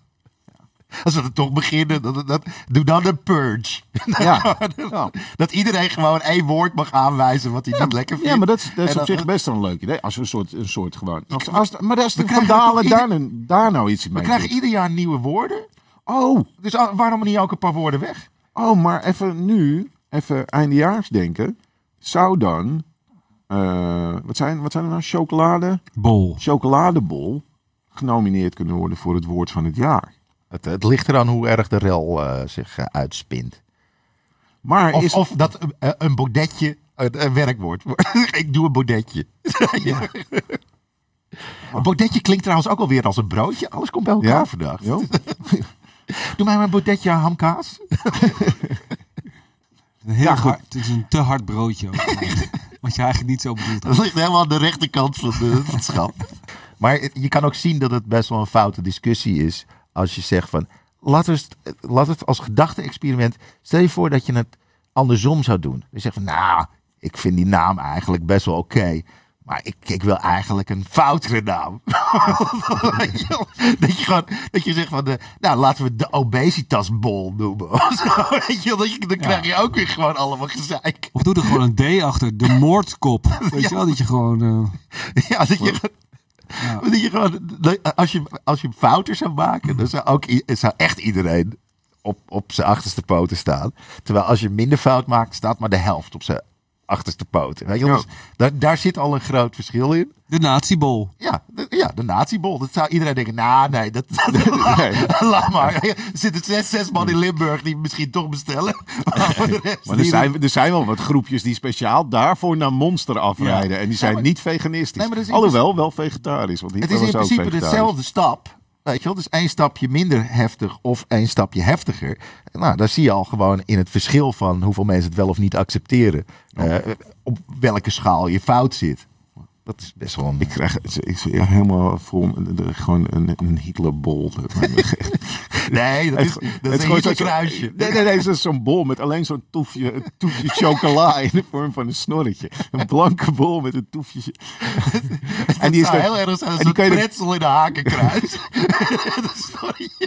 Als we er toch beginnen, dat, dat, doe dan een purge. Ja. Ja. Dat iedereen gewoon één woord mag aanwijzen wat hij niet lekker vindt. Ja, maar dat is, dat is En op dan- zich best wel een leuk idee. Als we een soort, een soort gewoon... Als, als, maar als de We krijgen Vandalen toch daar, ieder- nu- daar nou iets We mee krijgen doet. ieder jaar nieuwe woorden. Oh, Dus ah, waarom niet ook een paar woorden weg? oh, maar even nu, even eindejaars denken. Zou dan... eh, wat, zijn, wat zijn er nou? Chocolade? Bol. Chocoladebol genomineerd kunnen worden voor het woord van het jaar. Het, het ligt eraan hoe erg de rel eh, zich eh, uitspint. Maar Of, is, of dat eh, een bodetje een, een werkwoord wordt. Ik doe een bodetje. Een bodetje klinkt trouwens ook alweer als een broodje. Alles komt bij elkaar Ja? vandaag. Ja? Doe mij maar een bodetje hamkaas. Een heel Ja, goed. hard, het is een te hard broodje ook. Wat je eigenlijk niet zo bedoelt. Dat ligt helemaal aan de rechterkant van de, van het schap. Maar het- je kan ook zien dat het best wel een foute discussie is. Als je zegt van, laat het, laat het als gedachte-experiment. Stel je voor dat je het andersom zou doen. Je zegt van, nou, ik vind die naam eigenlijk best wel oké. Okay, maar ik, ik wil eigenlijk een foutere naam. dat, je, dat je gewoon, dat je zegt van, de, nou laten we de obesitasbol noemen. Zo, weet je, dat je, dan krijg je ook weer gewoon allemaal gezeik. Of doe er gewoon een D achter, de moordkop. Weet Ja. je wel, dat je gewoon... Uh... Ja, dat je, ja. dat je gewoon, als je, als je hem fouter zou maken, dan zou, ook, zou echt iedereen op, op zijn achterste poten staan. Terwijl als je minder fout maakt, staat maar de helft op zijn achterste poten. Weet je? Ja. Dus daar, daar zit al een groot verschil in. De nazi-bol. Ja, de, ja, de nazi-bol. Dat zou iedereen denken, nou nee, dat, dat nee. laat maar. Er zitten zes, zes man in Limburg die misschien toch bestellen. Maar, maar er, zijn, er zijn wel wat groepjes die speciaal daarvoor naar Monster afrijden. Ja. En die zijn ja, maar, niet veganistisch. Nee, Alhoewel, wel vegetarisch. Want het is in principe dezelfde stap. Weet je wel, dus één stapje minder heftig of één stapje heftiger. Nou, daar zie je al gewoon in het verschil van hoeveel mensen het wel of niet accepteren. Uh, op welke schaal je fout zit. Dat is best wel een... Ik krijg ik, ja, helemaal vol gewoon een, een Hitlerbol. Nee, dat is, dat is een Hitlerkruisje. Nee, nee, nee, het is zo'n bol met alleen zo'n toefje, een toefje chocola in de vorm van een snorretje. Een blanke bol met een toefje. En die is heel erg zijn als een pretzel in de hakenkruis. Dat snorretje.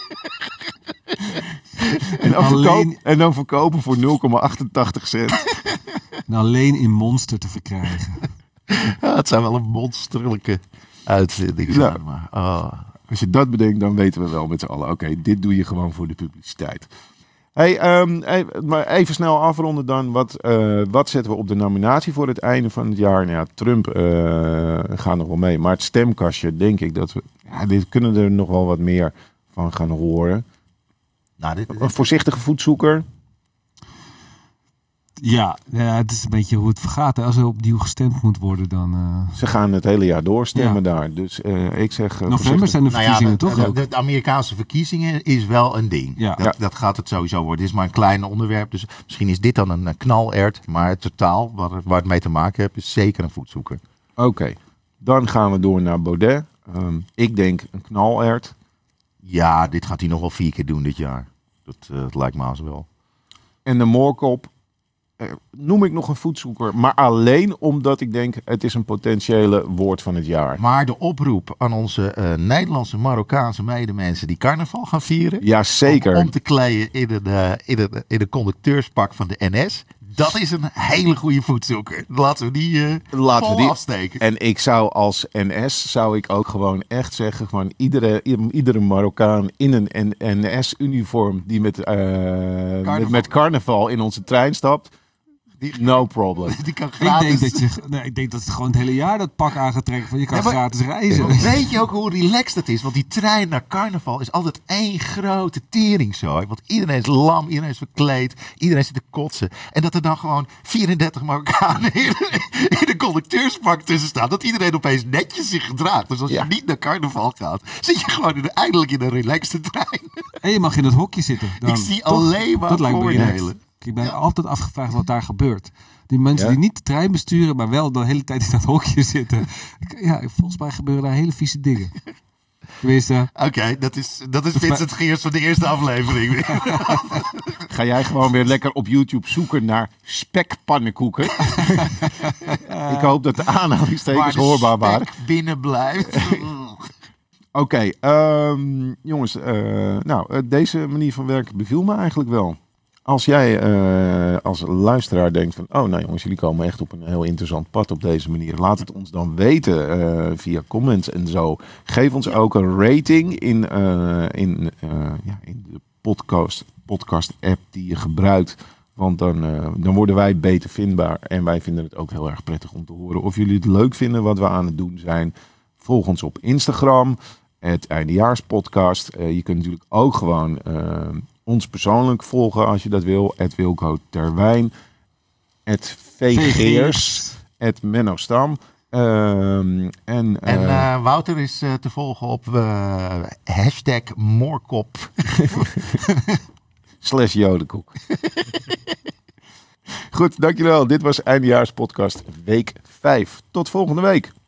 En dan, alleen... verkoop, en dan verkopen voor nul komma achtentachtig cent. En alleen in Monster te verkrijgen. Ja, het zijn wel een monsterlijke uitvinding zijn. Ja. Maar, oh. Als je dat bedenkt, dan weten we wel met z'n allen. Oké, okay, dit doe je gewoon voor de publiciteit. Hey, um, even, maar even snel afronden dan. Wat, uh, wat zetten we op de nominatie voor het einde van het jaar? Nou ja, Trump uh, gaat nog wel mee. Maar het stemkastje, denk ik dat we... Ja, dit kunnen er nog wel wat meer van gaan horen. Nou, dit, dit... Een voorzichtige voetzoeker. Ja, ja, het is een beetje hoe het vergaat. Hè. Als er opnieuw gestemd moet worden, dan... Uh... Ze gaan het hele jaar doorstemmen ja. daar. Dus uh, ik zeg... Uh, November zijn de verkiezingen, nou ja, de, toch? De, de Amerikaanse verkiezingen is wel een ding. Ja. Dat, dat gaat het sowieso worden. Het is maar een klein onderwerp. Dus misschien is dit dan een knalert. Maar het totaal, waar, waar het mee te maken heeft, is zeker een voetzoeker. Oké. Okay. Dan gaan we door naar Baudet. Um, ik denk een knalert. Ja, dit gaat hij nog wel vier keer doen dit jaar. Dat, uh, dat lijkt me als wel. En de moorkop. Uh, noem ik nog een voetzoeker, maar alleen omdat ik denk het is een potentiële woord van het jaar. Maar de oproep aan onze uh, Nederlandse Marokkaanse medemensen die carnaval gaan vieren. Ja, zeker. Om, om te kleden in een, uh, in, een, in een conducteurspak van de N S. Dat is een hele goede voetzoeker. Laten we die uh, Laten vol we die, afsteken. En ik zou als N S zou ik ook gewoon echt zeggen, gewoon iedere, iedere Marokkaan in een N S-uniform die met, uh, carnaval. Met, met carnaval in onze trein stapt. Die, no problem. Die kan gratis. Ik denk dat je, nee, ik denk dat het gewoon het hele jaar dat pak aan gaat trekken van je kan ja, maar, gratis reizen. Weet je ook hoe relaxed dat is? Want die trein naar carnaval is altijd één grote teringzooi. Want iedereen is lam, iedereen is verkleed, iedereen zit te kotsen. En dat er dan gewoon vierendertig Marokkanen in, in de conducteurspak tussen staan. Dat iedereen opeens netjes zich gedraagt. Dus als ja. je niet naar carnaval gaat, zit je gewoon in de, eindelijk in een relaxte trein. En je mag in het hokje zitten. Dan, ik zie toch, alleen maar voordelen. Ik ben ja. altijd afgevraagd wat daar gebeurt. Die mensen ja? die niet de trein besturen, maar wel de hele tijd in dat hokje zitten. Ja, volgens mij gebeuren daar hele vieze dingen. Tenminste. Oké, okay, dat is, dat is Vincent Geers van de eerste aflevering. Ga jij gewoon weer lekker op YouTube zoeken naar spekpannenkoeken? Ik hoop dat de aanhalingstekens hoorbaar waren. Spek binnen blijft. Oké, okay, um, jongens. Uh, nou, uh, deze manier van werken beviel me eigenlijk wel. Als jij uh, als luisteraar denkt van... oh, nou jongens, jullie komen echt op een heel interessant pad op deze manier. Laat het ons dan weten uh, via comments en zo. Geef ons ook een rating in, uh, in, uh, ja, in de podcast, podcast app die je gebruikt. Want dan, uh, dan worden wij beter vindbaar. En wij vinden het ook heel erg prettig om te horen of jullie het leuk vinden wat we aan het doen zijn. Volg ons op Instagram, het Eindejaarspodcast. Uh, je kunt natuurlijk ook gewoon... Uh, ons persoonlijk volgen als je dat wil. Het Wilco Terwijn. Het Vegeers. Het Menno Stam. Um, en uh, en uh, Wouter is uh, te volgen op uh, hashtag moorkop. Slash jodenkoek. Goed, dankjewel. Dit was Eindejaarspodcast week vijf. Tot volgende week.